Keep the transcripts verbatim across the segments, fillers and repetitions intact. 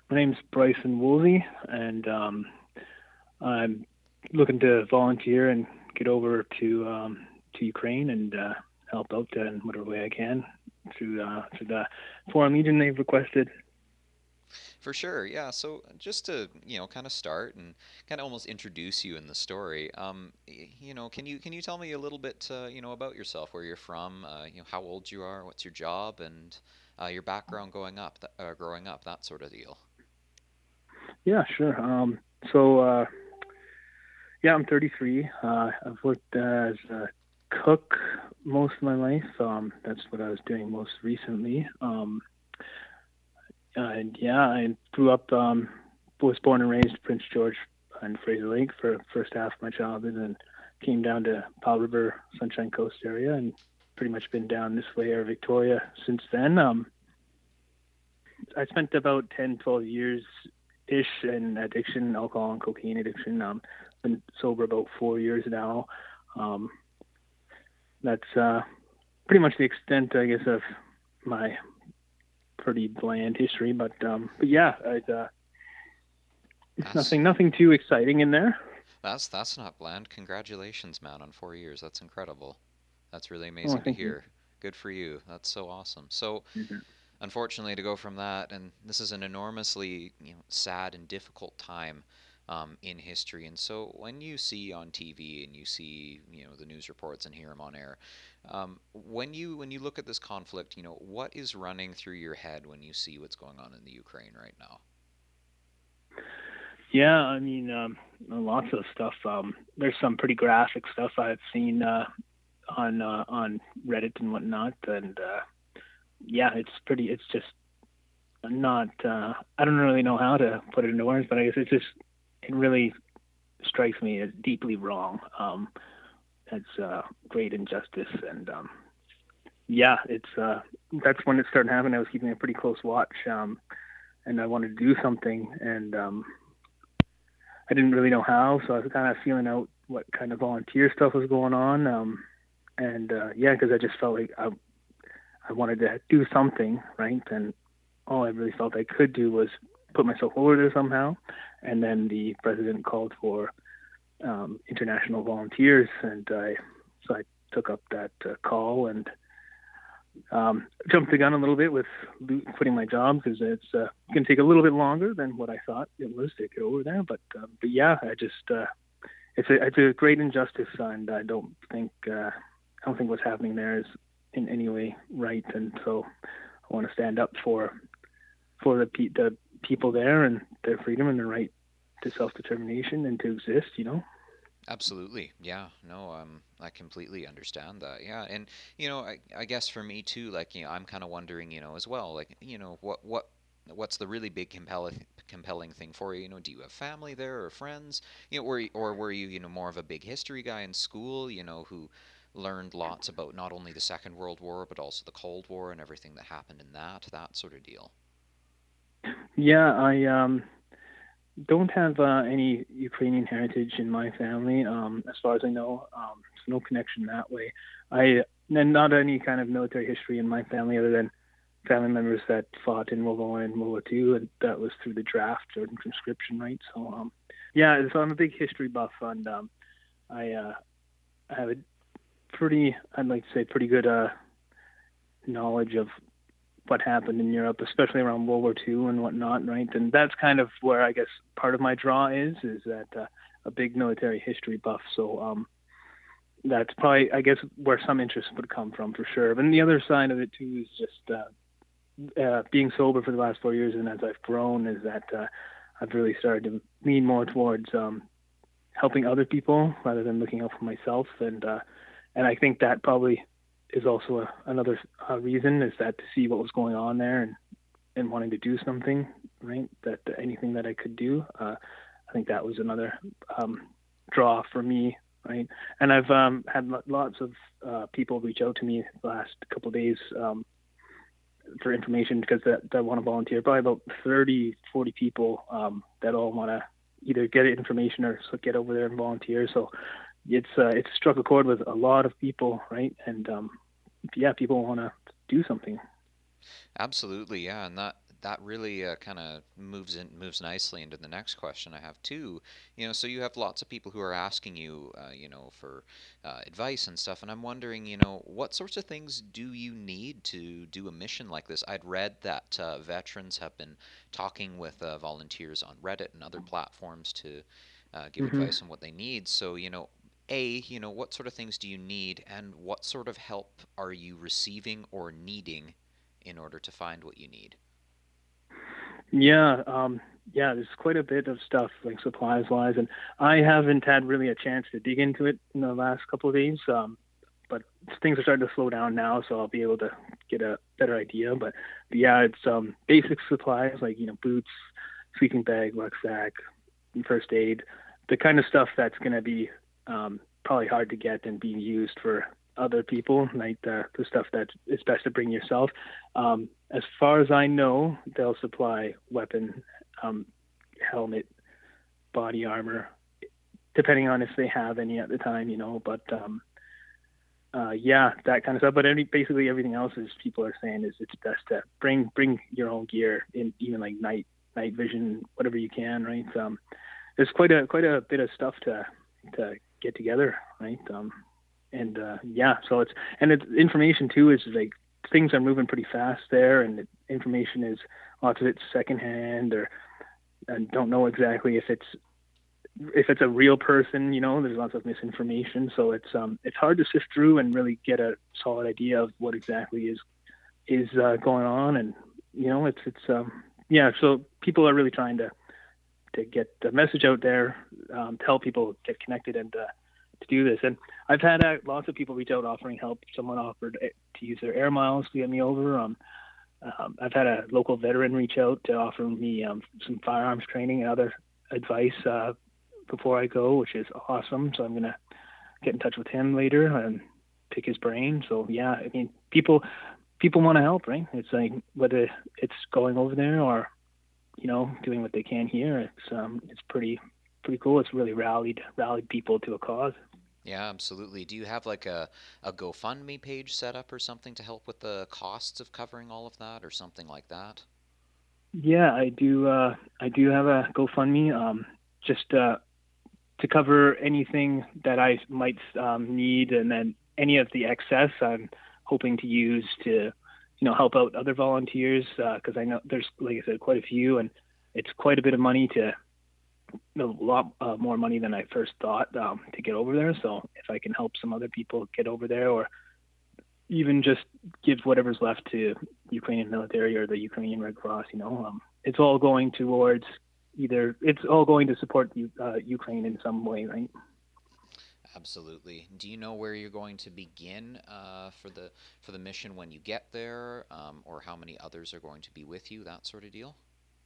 My name's Bryson Woolsey, and um, I'm looking to volunteer and get over to um, to Ukraine and uh, help out in whatever way I can through uh, through the Foreign Legion they've requested. For sure, yeah. So just to you know, kind of start and kind of almost introduce you in the story. Um, y- you know, can you can you tell me a little bit, uh, you know, about yourself, where you're from, uh, you know, how old you are, what's your job, and uh, your background going up, th- uh, growing up, that sort of deal. Yeah, sure. Um, so uh, yeah, I'm thirty-three. Uh, I've worked as a cook most of my life. Um, that's what I was doing most recently. Um, and yeah, I grew up. Um, was born and raised Prince George and Fraser Lake for the first half of my childhood, and came down to Powell River, Sunshine Coast area, and pretty much been down this way or Victoria since then. Um, I spent about ten, twelve years ish in addiction, alcohol and cocaine addiction. Um, been sober about four years now. Um, that's uh, pretty much the extent, I guess, of my pretty bland history. But um, but yeah, I, uh, it's That's nothing nothing too exciting in there. that's that's not bland. Congratulations, man, on four years. That's incredible. That's really Oh, amazing to thank you. hear. Good for you. That's so awesome. So, Mm-hmm. unfortunately, to go from that, and this is an enormously you know sad and difficult time um, in history. And so, when you see on T V and you see you know the news reports and hear them on air, um, when you when you look at this conflict, you know what is running through your head when you see what's going on in the Ukraine right now? Yeah, I mean, um, lots of stuff. Um, there's some pretty graphic stuff I've seen uh, on uh, on Reddit and whatnot, and uh, yeah, it's pretty. It's just not. Uh, I don't really know how to put it into words, but I guess it's just. It really strikes me as deeply wrong. Um, it's uh, great injustice, and um, yeah, it's uh, that's when it started happening. I was keeping a pretty close watch, um, and I wanted to do something, and um, I didn't really know how, so I was kind of feeling out what kind of volunteer stuff was going on. Um, and uh, yeah, because I just felt like I, I wanted to do something, right? And all I really felt I could do was put myself forward there somehow. And then the president called for um, international volunteers, and I so I took up that uh, call and um, jumped the gun a little bit with quitting my job because it's uh, going to take a little bit longer than what I thought it was to get over there. But um, but yeah, I just uh, it's a it's a great injustice, and I don't think uh, I don't think what's happening there is in any way right, and so I want to stand up for for the pe- the people there and their freedom and their right to self determination and to exist. You know. Absolutely. Yeah. No, um, I completely understand that. Yeah. And, you know, I, I guess for me too, like, you know, I'm kind of wondering, you know, as well, like, you know, what, what, what's the really big compelling, compelling thing for you? You know, do you have family there or friends? You know, or, or were you, you know, more of a big history guy in school, you know, who learned lots about not only the Second World War, but also the Cold War and everything that happened in that, that sort of deal? Yeah, I um, don't have uh, any Ukrainian heritage in my family, um, as far as I know. Um, so no connection that way. I and not any kind of military history in my family other than family members that fought in World War One and World War Two, and that was through the draft or conscription, right? So, um, yeah, so I'm a big history buff, and um, I, uh, I have a pretty, I'd like to say, pretty good uh, knowledge of what happened in Europe, especially around World War Two and whatnot, right? And that's kind of where I guess part of my draw is, is that uh, a big military history buff. So um, that's probably, I guess, where some interest would come from for sure. But the other side of it too is just uh, uh, being sober for the last four years, and as I've grown, is that uh, I've really started to lean more towards um, helping other people rather than looking out for myself, and uh, and I think that probably is also a, another uh, reason is that to see what was going on there and and wanting to do something, right? That anything that I could do, uh, I think that was another um, draw for me, right? And I've um, had lots of uh, people reach out to me the last couple of days um, for information because that, that want to volunteer. Probably about thirty, forty people um, that all want to either get information or get over there and volunteer. So it's uh, it's struck a chord with a lot of people, right? And um, yeah, people want to do something. Absolutely, yeah, and that that really uh, kind of moves in moves nicely into the next question I have too. You know, so you have lots of people who are asking you, uh, you know, for uh, advice and stuff, and I'm wondering, you know, what sorts of things do you need to do a mission like this? I'd read that uh, veterans have been talking with uh, volunteers on Reddit and other platforms to uh, give Hmm. advice on what they need. So, you know, A, you know, what sort of things do you need, and what sort of help are you receiving or needing in order to find what you need? Yeah, um, yeah, there's quite a bit of stuff like supplies wise, and I haven't had really a chance to dig into it in the last couple of days. Um, but things are starting to slow down now, so I'll be able to get a better idea. But, but yeah, it's um, basic supplies like you know boots, sleeping bag, rucksack, first aid, the kind of stuff that's going to be um, probably hard to get and being used for other people, like the, the stuff that is best to bring yourself. Um, as far as I know, they'll supply weapon, um, helmet, body armor, depending on if they have any at the time, you know. But um, uh, yeah, that kind of stuff. But any, basically everything else is people are saying is it's best to bring bring your own gear in, even like night night vision, whatever you can, right? Um, there's quite a quite a bit of stuff to to get together, right? Um, and uh, yeah, so it's and it's information too is like things are moving pretty fast there, and the information is lots of it's secondhand or and don't know exactly if it's if it's a real person, you know. There's lots of misinformation, so it's um it's hard to sift through and really get a solid idea of what exactly is is uh, going on, and you know it's it's um yeah, so people are really trying to to get the message out there, um, tell people get connected and uh, to do this. And I've had uh, lots of people reach out offering help. Someone offered to use their air miles to get me over. Um, um, I've had a local veteran reach out to offer me um, some firearms training and other advice uh, before I go, which is awesome. So I'm going to get in touch with him later and pick his brain. So yeah, I mean, people people want to help, right? It's like whether it's going over there or you know doing what they can here. It's um it's pretty pretty cool. It's really rallied rallied people to a cause. Yeah, absolutely. Do you have like a, a GoFundMe page set up or something to help with the costs of covering all of that or something like that? Yeah, I do. Uh, I do have a GoFundMe. Um, just uh, to cover anything that I might um, need, and then any of the excess, I'm hoping to use to, you know, help out other volunteers because uh, I know there's, like I said, quite a few, and it's quite a bit of money to a lot uh, more money than I first thought um, to get over there. So if I can help some other people get over there, or even just give whatever's left to Ukrainian military or the Ukrainian Red Cross, you know, um, it's all going towards either it's all going to support uh, Ukraine in some way, right? Absolutely. Do you know where you're going to begin uh, for the for the mission when you get there, um, or how many others are going to be with you? That sort of deal.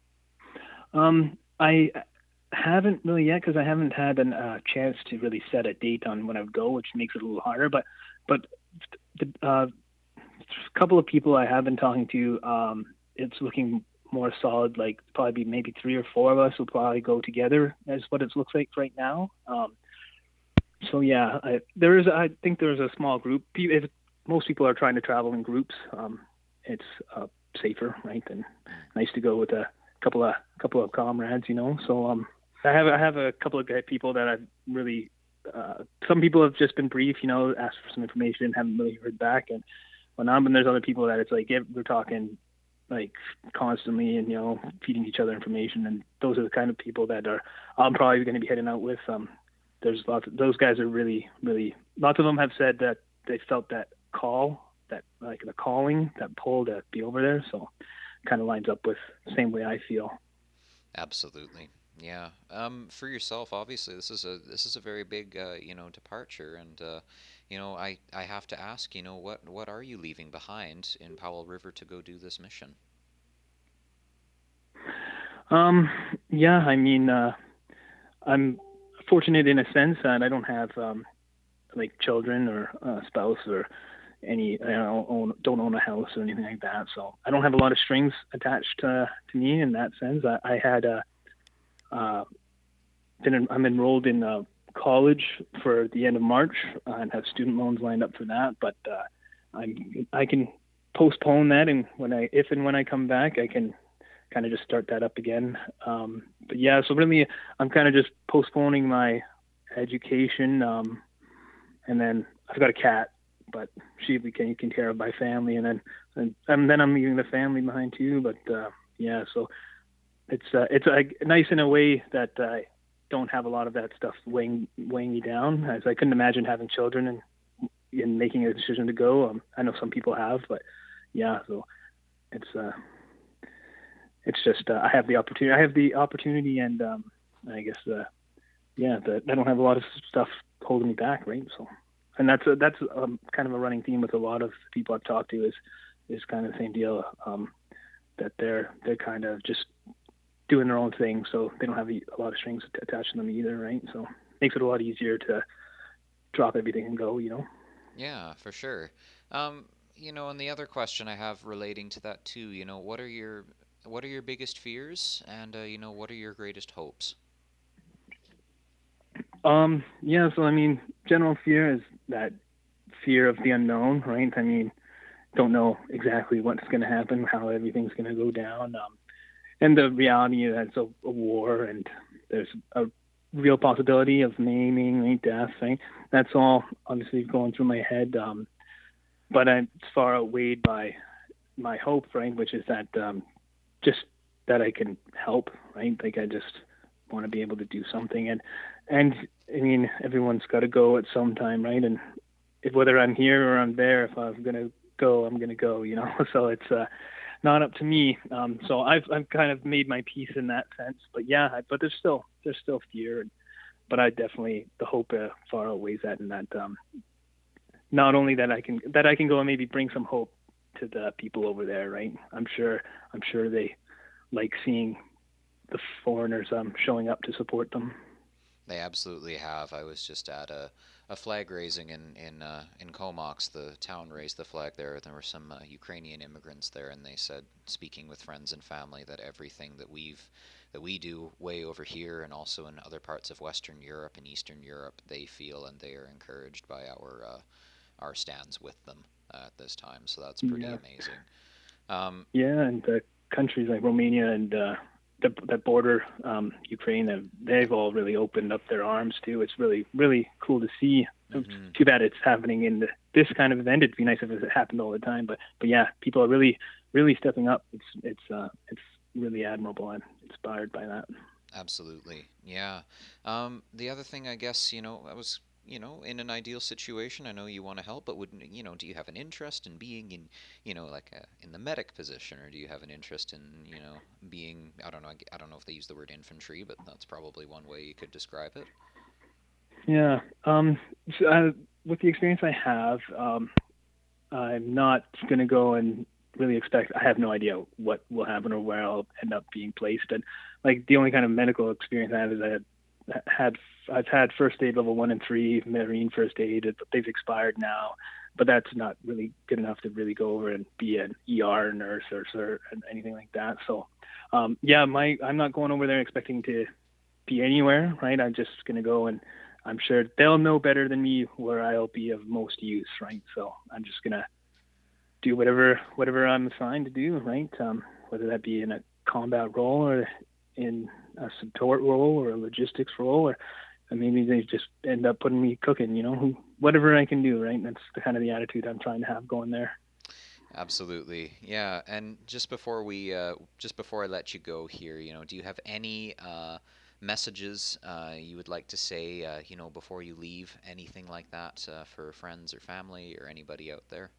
Um, I haven't really yet because I haven't had a uh, chance to really set a date on when I would go, which makes it a little harder. But but the uh, couple of people I have been talking to, um, it's looking more solid. Like probably maybe three or four of us will probably go together, as what it looks like right now. Um, so yeah, I, there is. I think there is a small group. If most people are trying to travel in groups, um, it's uh, safer, right? And nice to go with a couple of couple of comrades, you know. So um, I have I have a couple of people that I've really. Uh, some people have just been brief, you know, asked for some information, haven't really heard back, and when I'm and there's other people that it's like yeah, we're talking like constantly and you know feeding each other information, and those are the kind of people that are I'm probably going to be heading out with. Um, there's lots of those guys are really really lots of them have said that they felt that call that like the calling that pull to be over there, so kind of lines up with the same way I feel. Absolutely. Yeah. Um, for yourself, obviously, this is a this is a very big uh, you know departure, and uh, you know I I have to ask, you know, what what are you leaving behind in Powell River to go do this mission? Um, yeah, I mean, uh, I'm fortunate in a sense that I don't have um, like children or a spouse or any. I don't own, don't own a house or anything like that. So I don't have a lot of strings attached to, to me in that sense. I, I had a, uh, been in, I'm enrolled in uh, college for the end of March uh, and have student loans lined up for that. But uh, I'm I can postpone that, and when I if and when I come back, I can kind of just start that up again. Um, but yeah, so really, I'm kind of just postponing my education, um, and then I've got a cat, but she be taken care of by family, and then and, and then I'm leaving the family behind too. But uh, yeah, so it's uh, it's uh, nice in a way that I don't have a lot of that stuff weighing weighing me down, as I couldn't imagine having children and in making a decision to go. Um, I know some people have, but yeah, so it's uh, it's just uh, I have the opportunity. I have the opportunity, and um, I guess uh, yeah, the, I don't have a lot of stuff holding me back, right? So, and that's a, that's um, kind of a running theme with a lot of people I've talked to is is kind of the same deal, um, that they're they're kind of just doing their own thing, so they don't have a lot of strings attached to them either, right? So makes it a lot easier to drop everything and go, you know. Yeah, for sure. Um, you know, and the other question I have relating to that too, you know, what are your what are your biggest fears, and uh, you know, what are your greatest hopes? Um, yeah, so I mean, general fear is that fear of the unknown, right? I mean, don't know exactly what's going to happen, how everything's going to go down, um, and the reality that it's a, a war, and there's a real possibility of maiming, right, death, right? That's all obviously going through my head, um, but I'm far outweighed by my hope, right, which is that um, just that I can help, right? Like I just want to be able to do something, and and I mean, everyone's got to go at some time, right? And if, whether I'm here or I'm there, if I'm gonna go, I'm gonna go, you know. So it's uh, not up to me. Um, so I've I've kind of made my peace in that sense. But yeah, but there's still there's still fear. But I definitely the hope uh, far outweighs that, and that um, not only that I can that I can go and maybe bring some hope to the people over there, right? I'm sure I'm sure they like seeing the foreigners um showing up to support them. They absolutely have. I was just at a, a flag raising in in uh, in Comox. The town raised the flag there. There were some uh, Ukrainian immigrants there, and they said, speaking with friends and family, that everything that we've that we do way over here and also in other parts of Western Europe and Eastern Europe, they feel and they are encouraged by our uh, our stands with them uh, at this time. So that's pretty Yeah, amazing. Um, yeah, and the countries like Romania and uh, the, that border um, Ukraine, have, they've all really opened up their arms too. It's really really cool to see. It's mhm. too bad it's happening in the, this kind of event. It'd be nice if it happened all the time, but but yeah, people are really really stepping up. It's it's uh, it's really admirable. I'm inspired by that. Absolutely. Yeah. Um, the other thing, I guess, you know, I was, you know, in an ideal situation, I know you want to help, but would, you know, do you have an interest in being in, you know, like a, in the medic position, or do you have an interest in, you know, being, I don't know, I g- I don't know if they use the word infantry, but that's probably one way you could describe it. Yeah. Um, so, uh, with the experience I have, um, I'm not going to go and really expect. I have no idea what will happen or where I'll end up being placed. And like the only kind of medical experience I have is I had had I've had first aid level one and three marine first aid, but they've expired now. But that's not really good enough to really go over and be an E R nurse or, or anything like that. So, um, yeah, my I'm not going over there expecting to be anywhere, right? I'm just going to go and I'm sure they'll know better than me where I'll be of most use, right? So I'm just going to do whatever whatever I'm assigned to do, right? Um, whether that be in a combat role or in a support role or a logistics role, or, or maybe they just end up putting me cooking, you know, whatever I can do, right? That's the kind of the attitude I'm trying to have going there. Absolutely. Yeah. And just before we, uh, just before I let you go here, you know, do you have any uh, messages uh, you would like to say, uh, you know, before you leave, anything like that uh, for friends or family or anybody out there?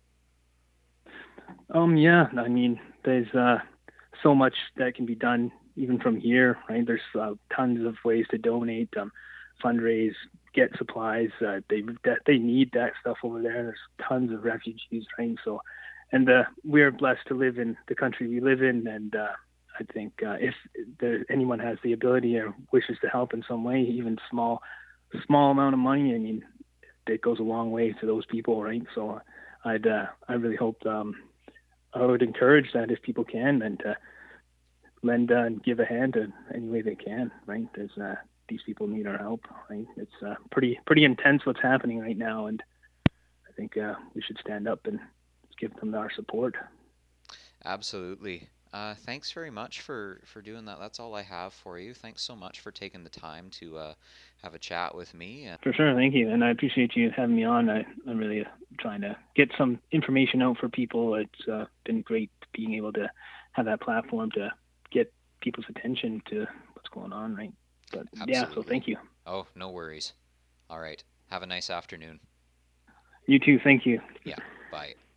Um, yeah, I mean, there's uh, so much that can be done even from here, right? There's uh, tons of ways to donate, um, fundraise, get supplies. Uh, they that they need that stuff over there. There's tons of refugees, right? So, and uh, we're blessed to live in the country we live in, and uh, I think uh, if there, anyone has the ability or wishes to help in some way, even small, small amount of money, I mean, it goes a long way to those people, right? So, I'd uh, I really hope. Um, I would encourage that if people can, and to lend uh, and give a hand in any way they can. Right? There's uh, these people need our help. Right? It's uh, pretty pretty intense what's happening right now, and I think uh, we should stand up and give them our support. Absolutely. Uh, thanks very much for for doing that. That's all I have for you. Thanks so much for taking the time to uh, have a chat with me. And For sure, thank you, and I appreciate you having me on. I, I'm really trying to get some information out for people. It's uh, been great being able to have that platform to get people's attention to what's going on, right? But yeah, so absolutely. thank you. Oh, no worries. All right. Have a nice afternoon. You too. Thank you. Yeah. Bye.